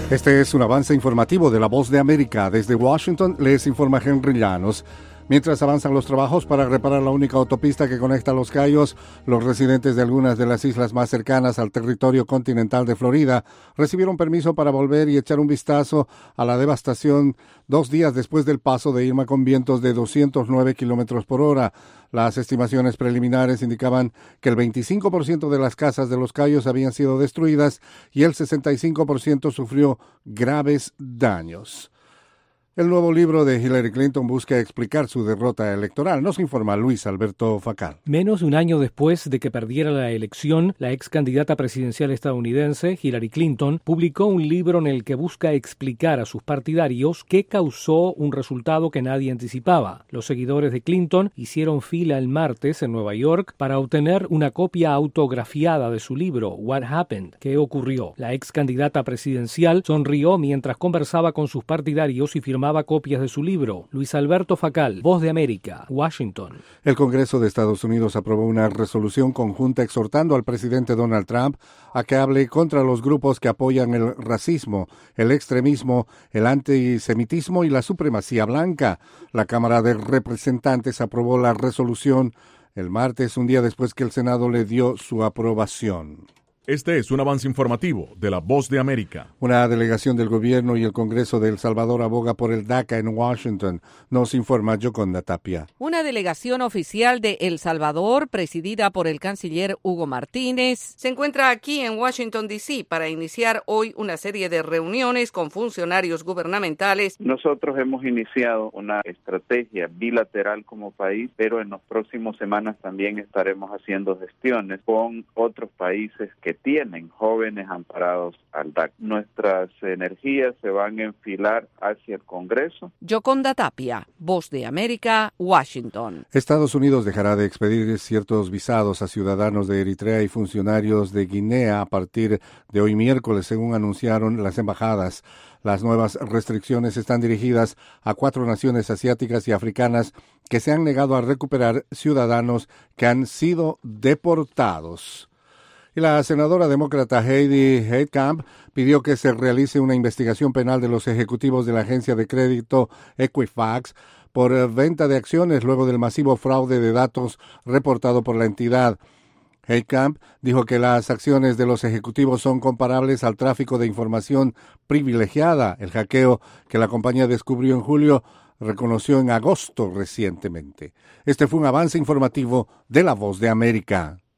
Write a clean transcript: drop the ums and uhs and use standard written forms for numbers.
Este es un avance informativo de La Voz de América. Desde Washington les informa Henry Llanos. Mientras avanzan los trabajos para reparar la única autopista que conecta Los Cayos, los residentes de algunas de las islas más cercanas al territorio continental de Florida recibieron permiso para volver y echar un vistazo a la devastación 2 días después del paso de Irma con vientos de 209 kilómetros por hora. Las estimaciones preliminares indicaban que el 25% de las casas de Los Cayos habían sido destruidas y el 65% sufrió graves daños. El nuevo libro de Hillary Clinton busca explicar su derrota electoral, nos informa Luis Alberto Facal. Menos de un año después de que perdiera la elección, la ex candidata presidencial estadounidense, Hillary Clinton, publicó un libro en el que busca explicar a sus partidarios qué causó un resultado que nadie anticipaba. Los seguidores de Clinton hicieron fila el martes en Nueva York para obtener una copia autografiada de su libro, What Happened? ¿Qué ocurrió? La ex candidata presidencial sonrió mientras conversaba con sus partidarios y firmaba copias de su libro. Luis Alberto Facal, Voz de América, Washington. El Congreso de Estados Unidos aprobó una resolución conjunta exhortando al presidente Donald Trump a que hable contra los grupos que apoyan el racismo, el extremismo, el antisemitismo y la supremacía blanca. La Cámara de Representantes aprobó la resolución el martes, un día después que el Senado le dio su aprobación. Este es un avance informativo de La Voz de América. Una delegación del gobierno y el Congreso de El Salvador aboga por el DACA en Washington, nos informa Yoconda Tapia. Una delegación oficial de El Salvador, presidida por el canciller Hugo Martínez, se encuentra aquí en Washington, D.C. para iniciar hoy una serie de reuniones con funcionarios gubernamentales. Nosotros hemos iniciado una estrategia bilateral como país, pero en las próximas semanas también estaremos haciendo gestiones con otros países que tienen jóvenes amparados al DACA. Nuestras energías se van a enfilar hacia el Congreso. Yoconda Tapia, Voz de América, Washington. Estados Unidos dejará de expedir ciertos visados a ciudadanos de Eritrea y funcionarios de Guinea a partir de hoy miércoles, según anunciaron las embajadas. Las nuevas restricciones están dirigidas a 4 naciones asiáticas y africanas que se han negado a recuperar ciudadanos que han sido deportados. Y la senadora demócrata Heidi Heitkamp pidió que se realice una investigación penal de los ejecutivos de la agencia de crédito Equifax por venta de acciones luego del masivo fraude de datos reportado por la entidad. Heitkamp dijo que las acciones de los ejecutivos son comparables al tráfico de información privilegiada. El hackeo que la compañía descubrió en julio reconoció en agosto recientemente. Este fue un avance informativo de La Voz de América.